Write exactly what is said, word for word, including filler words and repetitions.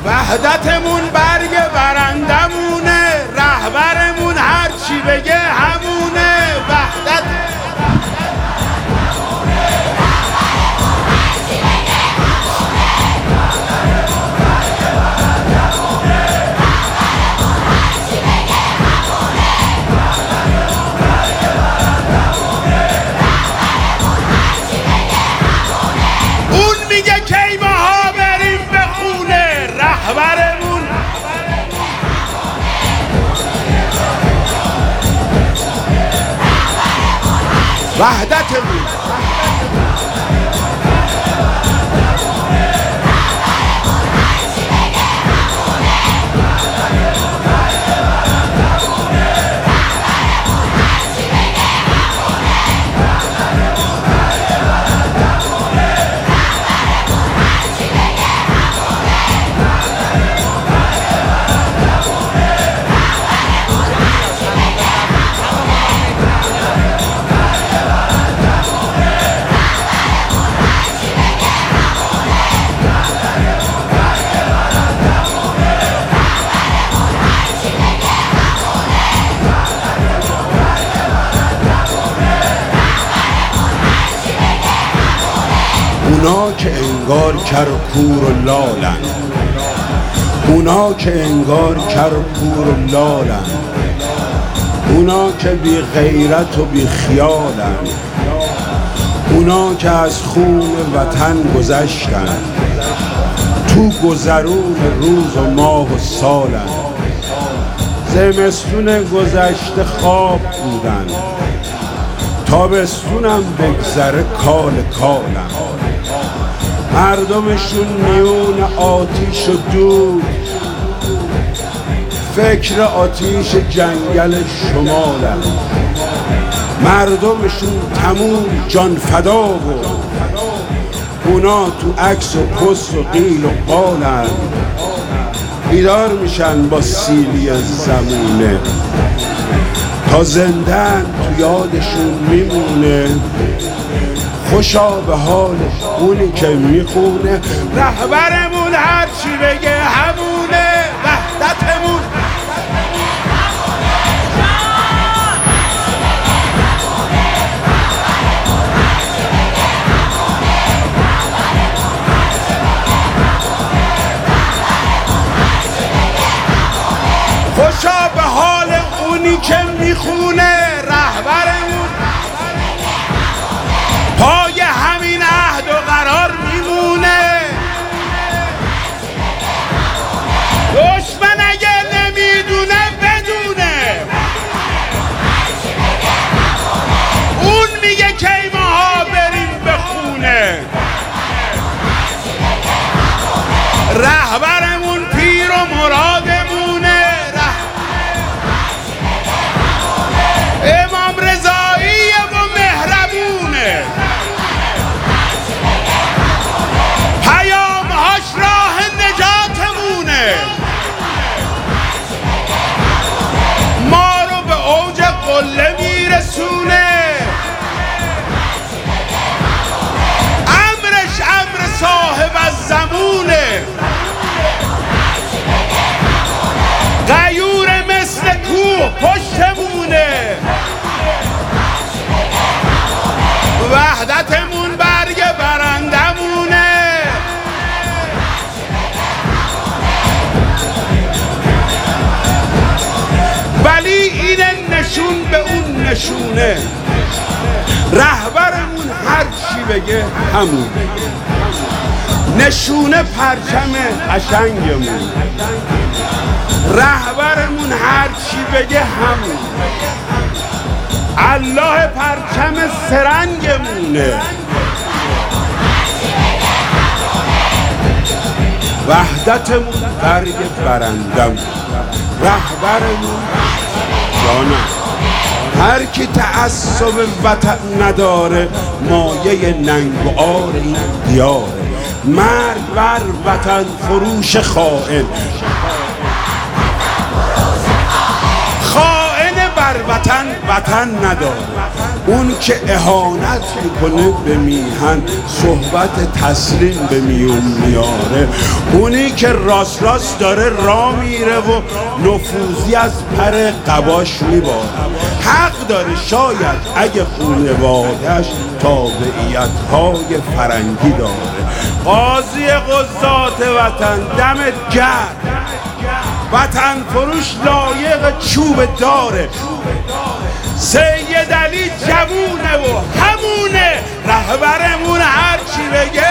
وحدتمون برگ برندمونه، رهبرمون هر چی بگه همونه. وحدت اون میگه کی ماها بریم به خونه، رهبرمون وحدتمون اونا که انگار کر و کور و لالن، اونا که انگار کر و کور و لالن، اونا که بی غیرت و بی خیالن، اونا که از خون وطن گذشتن، تو گذرون روز و ماه و سالن. زمستون گذشته خواب بودن، تابستونم بگذره کال کالن. مردمشون میون آتیش و دود، فکر آتیش جنگل شمالن. مردمشون تموم جان فدا و اونا تو عکس و پست و قیل و قالن. بیدار میشن با سیلی زمونه، تا زندن تو یادشون میمونه. خوشا به حال اونی که میخونه، رهبرمون هر چی بگه همونه. وحدتمون خوشا به حال اونی که میخونه، رهبرمون پای همین عهد و قرار میمونه. دشمن اگه نمیدونه بدونه، اون میگه کی ماها بریم به خونه. رهبرمون پیر و مرادمونه، امام رضایی و مهربونه. پیامهاش راه نجاتمونه. ما رو به اوج قله میرسونه. امرش امر صاحب الزمونه. غیور مثل کوه پشتمونه. وحدتمون برگ برندمونه. ولی اینه نشون به اون نشونه، رهبرمون هر چی بگه همون. نشونه پرچم قشنگمون، رهبرمون هر چی بگه همون. الله پرچم سرنگمونه. وحدتمون برگ برندم، رهبرمون جانم. هر کی تعصب وطن نداره مایه ننگ و عار این دیاره. مرگ بر وطن فروش خائن، خائن بر وطن وطن نداره. اون که اهانت میکنه به میهن صحبت تسلیم به میون میاره، اونی که راست راست داره راه میره و نفوذی از پر قباش میباره. حق داره شاید اگه خونوادش تابعیت های فرنگی داره. قاضی قضات وطن دمت گرم، وطن فروش لایق چوب داره. سید علی جوونه و همونه، رهبرمون هرچی بگه